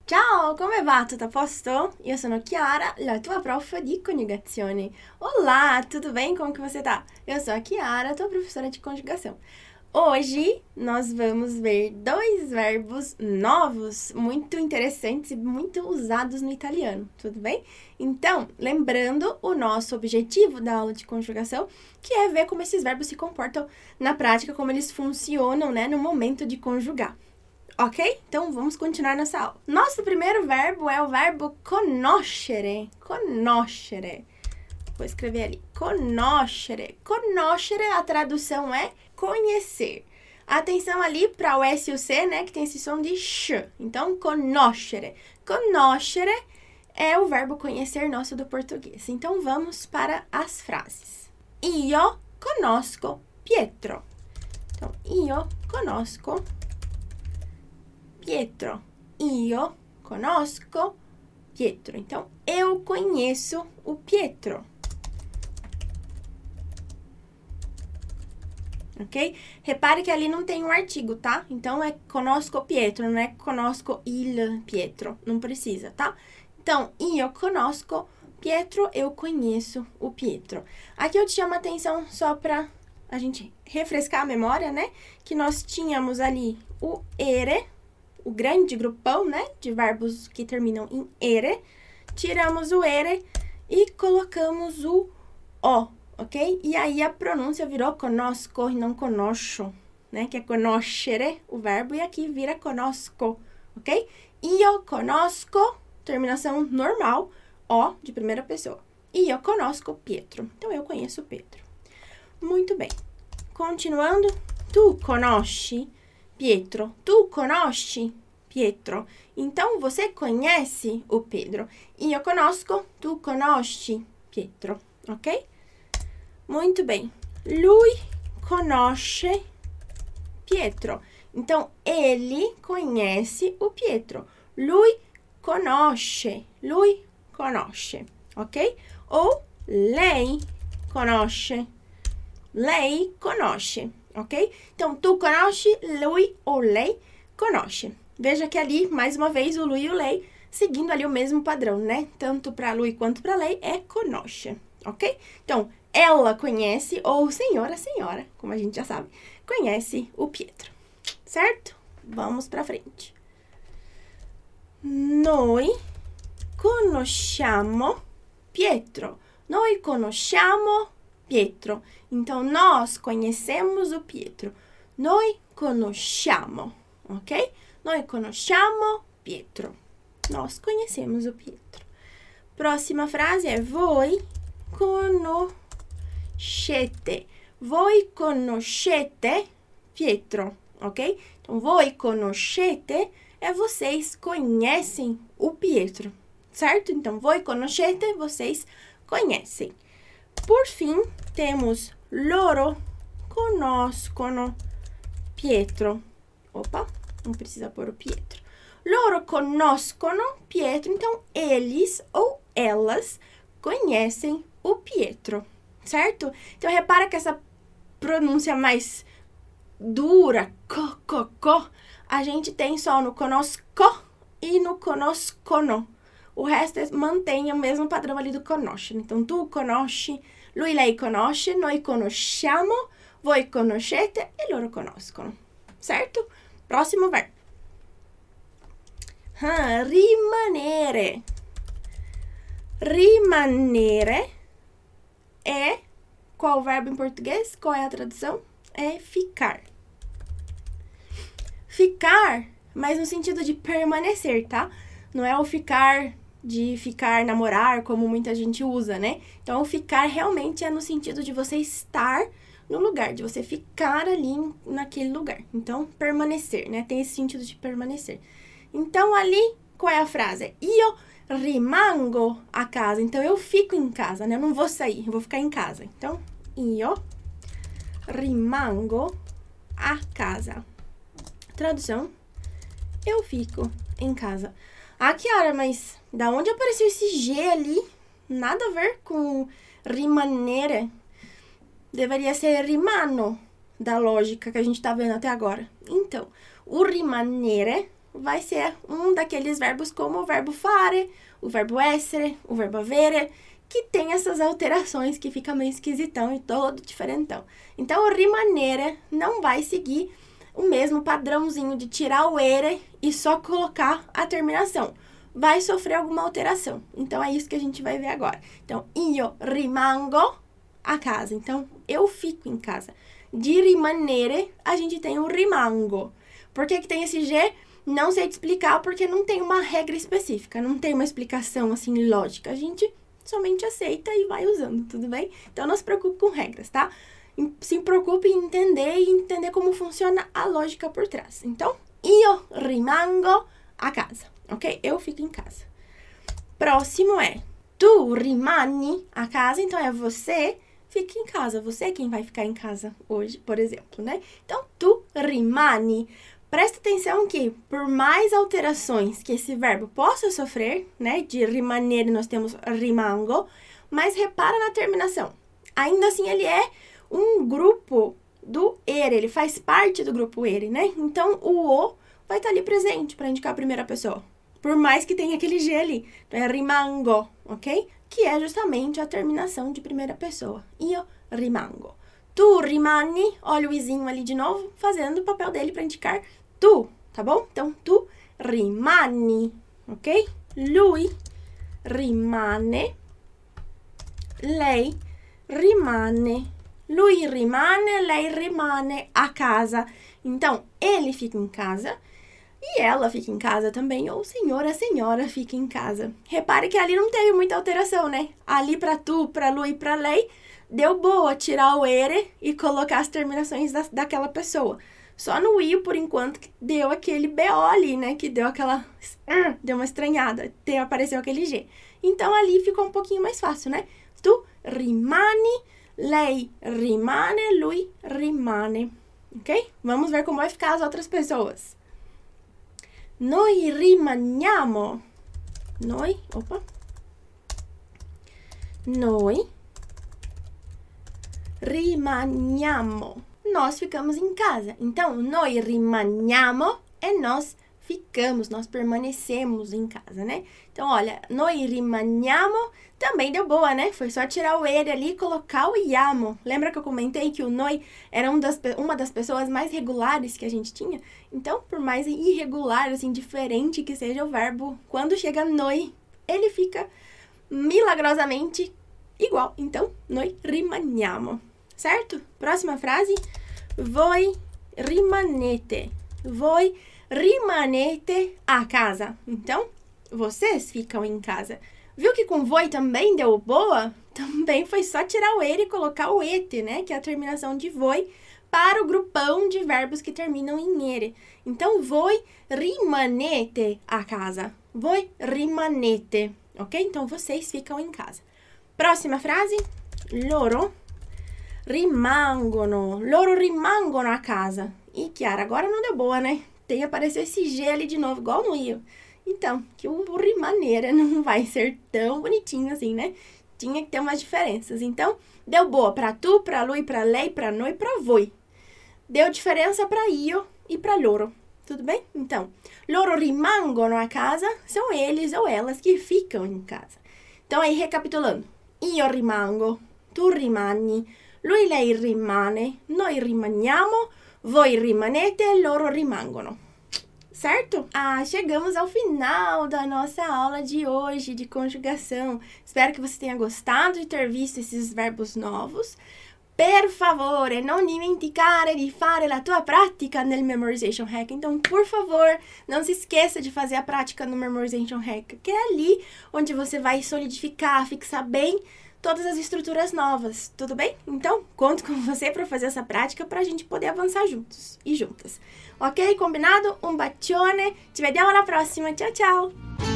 Ciao, come va? Tutto a posto? Io sono Chiara, la tua prof di coniugazione. Olá, tudo bem? Como que você tá? Eu sou a Chiara, tua professora de conjugação. Hoje nós vamos ver dois verbos novos, muito interessantes e muito usados no italiano, tudo bem? Então, lembrando o nosso objetivo da aula de conjugação, que é ver como esses verbos se comportam na prática, como eles funcionam, né, no momento de conjugar. Ok? Então, vamos continuar nessa aula. Nosso primeiro verbo é o verbo conoscere. Conoscere. Vou escrever ali. Conoscere. Conoscere, a tradução é conhecer. Atenção ali para o S e o C, né? Que tem esse som de sh. Então, conoscere. Conoscere é o verbo conhecer nosso do português. Então, vamos para as frases. Io conosco Pietro. Então, io conosco Pietro. Io conosco Pietro. Então, eu conheço o Pietro. Ok? Repare que ali não tem um artigo, tá? Então, é conosco Pietro, não é conosco il Pietro. Não precisa, tá? Então, io conosco Pietro, eu conheço o Pietro. Aqui eu te chamo a atenção só pra a gente refrescar a memória, né? Que nós tínhamos ali o ere, o grande grupão, né, de verbos que terminam em ere, tiramos o ere e colocamos o o, ok? E aí a pronúncia virou conosco e não conosco, né, que é conoscere, o verbo, e aqui vira conosco, ok? Io conosco, terminação normal, o de primeira pessoa. Io conosco Pietro. Então, eu conheço Pedro. Muito bem. Continuando, tu conosci Pietro. Tu conosci Pietro. Então, você conhece o Pedro. Io conosco, tu conosci Pietro. Ok? Muito bem. Lui conosce Pietro. Então, ele conhece o Pietro. Lui conosce. Lui conosce. Ok? Ou lei conosce. Lei conosce. Ok? Então, tu conosce, lui ou lei conosce. Veja que ali, mais uma vez, o lui e o lei, seguindo ali o mesmo padrão, né? Tanto para lui quanto para lei, é conosce. Ok? Então, ela conhece, ou o senhor, a senhora, como a gente já sabe, conhece o Pietro. Certo? Vamos para frente. Noi conosciamo Pietro. Noi conosciamo Pietro. Então, nós conhecemos o Pietro. Noi conosciamo, ok? Noi conosciamo Pietro. Nós conhecemos o Pietro. Próxima frase é voi conoscete. Voi conoscete Pietro, ok? Então, voi conoscete é vocês conhecem o Pietro, certo? Então, voi conoscete, vocês conhecem. Por fim, temos loro conoscono Pietro. Opa, não precisa pôr o Pietro. Loro conoscono Pietro. Então, eles ou elas conhecem o Pietro, certo? Então, repara que essa pronúncia mais dura, co, a gente tem só no conosco e no conoscono. O resto mantém o mesmo padrão ali do conosce. Então, tu conosci, lui, lei conosce, noi conosciamo, voi conoscete e loro conoscono. Certo? Próximo verbo. Rimanere. Rimanere é qual verbo em português? Qual é a tradução? É ficar. Ficar, mas no sentido de permanecer, tá? Não é o ficar de ficar, namorar, como muita gente usa, né? Então, o ficar realmente é no sentido de você estar no lugar, de você ficar ali naquele lugar. Então, permanecer, né? Tem esse sentido de permanecer. Então, ali, qual é a frase? Io rimango a casa. Então, eu fico em casa, né? Eu não vou sair, eu vou ficar em casa. Então, io rimango a casa. Tradução, eu fico em casa. Ah, Chiara, mas da onde apareceu esse G ali? Nada a ver com rimanere. Deveria ser rimano, da lógica que a gente tá vendo até agora. Então, o rimanere vai ser um daqueles verbos como o verbo fare, o verbo essere, o verbo avere, que tem essas alterações que fica meio esquisitão e todo diferentão. Então, o rimanere não vai seguir o mesmo padrãozinho de tirar o ere e só colocar a terminação. Vai sofrer alguma alteração. Então, é isso que a gente vai ver agora. Então, io rimango a casa. Então, eu fico em casa. De rimanere, a gente tem o rimango. Por que tem esse G? Não sei te explicar, porque não tem uma regra específica. Não tem uma explicação, assim, lógica. A gente somente aceita e vai usando, tudo bem? Então, não se preocupe com regras, tá? Se preocupe em entender e entender como funciona a lógica por trás. Então, io rimango a casa, ok? Eu fico em casa. Próximo é tu rimani a casa. Então, é você fica em casa. Você é quem vai ficar em casa hoje, por exemplo, né? Então, tu rimani. Presta atenção que, por mais alterações que esse verbo possa sofrer, né? De rimanere nós temos rimango, mas repara na terminação. Ainda assim, ele é um grupo do ere, ele faz parte do grupo ere, né? Então, o vai estar ali presente para indicar a primeira pessoa. Por mais que tenha aquele G ali. Então, é rimango, ok? Que é justamente a terminação de primeira pessoa. Io rimango. Tu rimani, olha o izinho ali de novo, fazendo o papel dele para indicar tu, tá bom? Então, tu rimani, ok? Lui rimane. Lei rimane. Lui rimane, lei rimane a casa. Então, ele fica em casa e ela fica em casa também, ou a senhora fica em casa. Repare que ali não teve muita alteração, né? Ali para tu, para lui e para lei, deu boa tirar o ere e colocar as terminações daquela pessoa. Só no io, por enquanto, que deu aquele BO ali, né? Que deu aquela... deu uma estranhada, apareceu aquele G. Então, ali ficou um pouquinho mais fácil, né? Tu rimani, lei rimane, lui rimane. Ok? Vamos ver como vai ficar as outras pessoas. Noi rimaniamo. Noi rimaniamo. Nós ficamos em casa. Então, noi rimaniamo é nós ficamos, nós permanecemos em casa, né? Então, olha, noi rimaniamo também deu boa, né? Foi só tirar o ere ali e colocar o iamo. Lembra que eu comentei que o noi era uma das pessoas mais regulares que a gente tinha? Então, por mais irregular, assim, diferente que seja o verbo, quando chega noi, ele fica milagrosamente igual. Então, noi rimaniamo. Certo? Próxima frase. Voi rimanete. Voi rimanete a casa. Então, vocês ficam em casa. Viu que com voi também deu boa? Também foi só tirar o ere e colocar o ete, né? Que é a terminação de voi para o grupão de verbos que terminam em ere. Então, voi rimanete a casa. Voi rimanete. Ok? Então, vocês ficam em casa. Próxima frase. Loro rimangono. Loro rimangono a casa. E, Chiara, agora não deu boa, né? Tem apareceu esse G ali de novo, igual no io. Então, que o rimanere não vai ser tão bonitinho assim, né? Tinha que ter umas diferenças. Então, deu boa para tu, para lui, para lei, para noi, para voi. Deu diferença para io e para loro. Tudo bem? Então, loro rimangono a casa, são eles ou elas que ficam em casa. Então, aí, recapitulando. Io rimango, tu rimani, lui, lei rimane, noi rimaniamo, voi rimanete, loro rimangono. Certo? Chegamos ao final da nossa aula de hoje de conjugação. Espero que você tenha gostado de ter visto esses verbos novos. Per favore, non dimenticare di fare la tua pratica nel Memorization Hack. Então, por favor, não se esqueça de fazer a prática no Memorization Hack, que é ali onde você vai solidificar, fixar bem todas as estruturas novas, tudo bem? Então, conto com você para fazer essa prática para a gente poder avançar juntos e juntas. Ok? Combinado? Um bacione. Ci vediamo alla prossima. Ciao, ciao!